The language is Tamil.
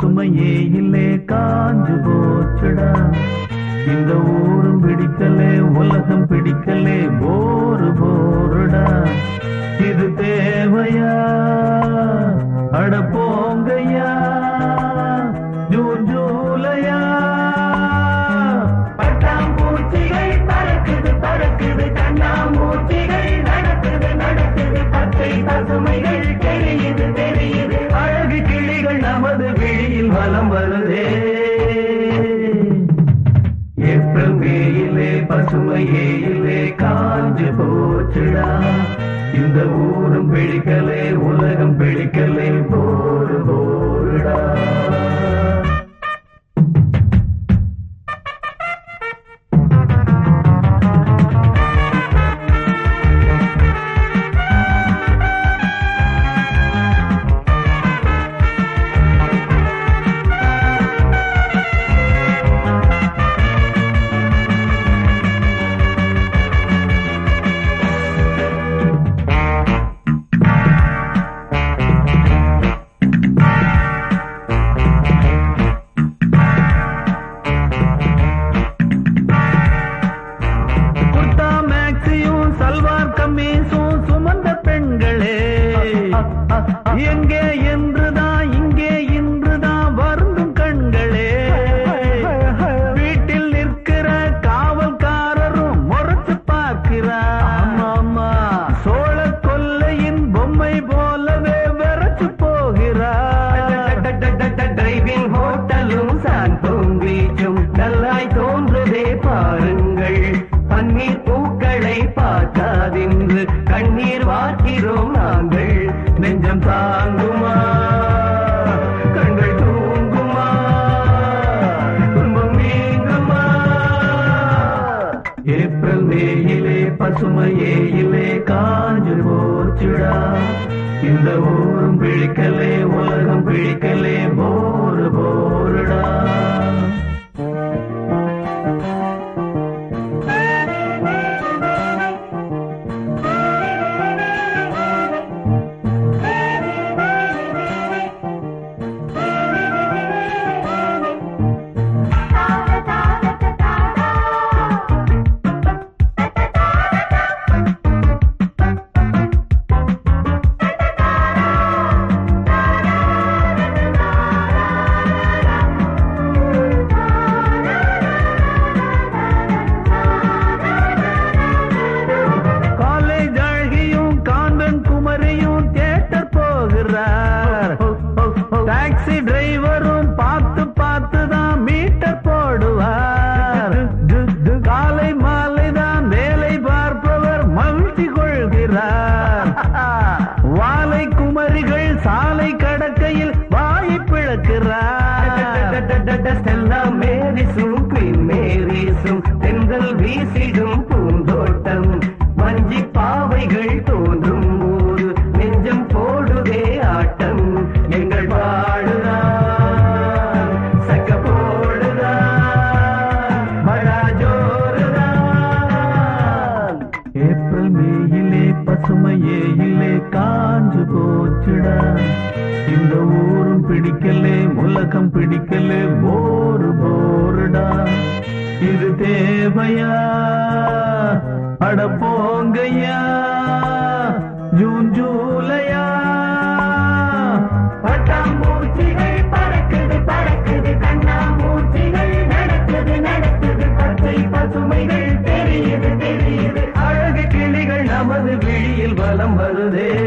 பசுமையே இல்லே காஞ்சு போச்சுடா. இந்த ஊரும் பிடிக்கலே உலகம் பிடிக்கலே போரு போருடா. இது தேவையா அட போங்கய்யா ஜூன் ஜூலையா. பட்டாம்பூச்சிகள் பறக்குது பறக்குது கண்ணாமூச்சிகள் நடக்குது நடக்குது பச்சை பசுமைகள் தெரியுது தெரியுது. அழகு கிளிகள் நமது விழியில் வலம் வருதே. ஏப்ரல் மேயிலே பசுமையே இல்லே காஞ்சு போச்சுடா. இந்த ஊரும் பிடிக்கலே உலகம் பிடிக்கலே போரு போருடா. எங்கே என்றுதான் இங்கே இன்றுதான் வருந்தும் கண்களே. வீட்டில் நிற்கிற காவல்காரரும் முறைச்சு பார்க்கிறார். சோழ கொல்லையின் பொம்மை போலவே விரைச்சு போகிறார். டிரைவிங் ஹோட்டலும் சாந்தோம் பீச்சும் நல்லாய் தோன்றுதே பாருங்கள். பன்னீர் பூக்களை பார்க்காதென்று கண்ணீர் வார்க்கிறோம் நாங்கள். நெஞ்சம் தாங்குமா கண்கள் தூங்குமா துன்பம் நீங்குமா. ஏப்ரல் மேயிலே பசுமையே இல்லே காஞ்சு போச்சுடா. இந்த ஊரும் பிடிக்கலே உலகம் பிடிக்கலே போரு போருடா. டாக்ஸி டிரைவரும் பார்த்து பார்த்து தான் மீட்டர் போடுவார். காலை மாலை தான் வேலை பார்ப்பவர் மகிழ்ச்சி கொள்கிறார். வாலை குமரிகள் சாலை கடக்கையில் வாயை பிளக்கிறார். மேரிசும் குயின் மேரிசும் தென்றல் வீசிடும் பூந்தோட்டம். வஞ்சி பாவைகள் தோன்றும் போது நெஞ்சம் போடுதே ஆட்டம். எங்கள் பாடுதான் சக்க போடுதான் மழாஜோருதான். ஏப்ரல் மேயிலே பசுமையே இல்லே காஞ்சு போச்சுடா. இந்த ஊரும் பிடிக்கலே உலகம் பிடிக்கலே போரு போருடா. இது தேவையா அட போங்கய்யா ஜூன் ஜூலையா. பட்டாம்பூச்சிகள் பறக்குது பறக்குது கண்ணாமூச்சிகள் நடக்குது நடக்குது பச்சை பசுமைகள் தெரியுது தெரியுது. அழகு கிளிகள் நமது விழியில் வலம் வருதே.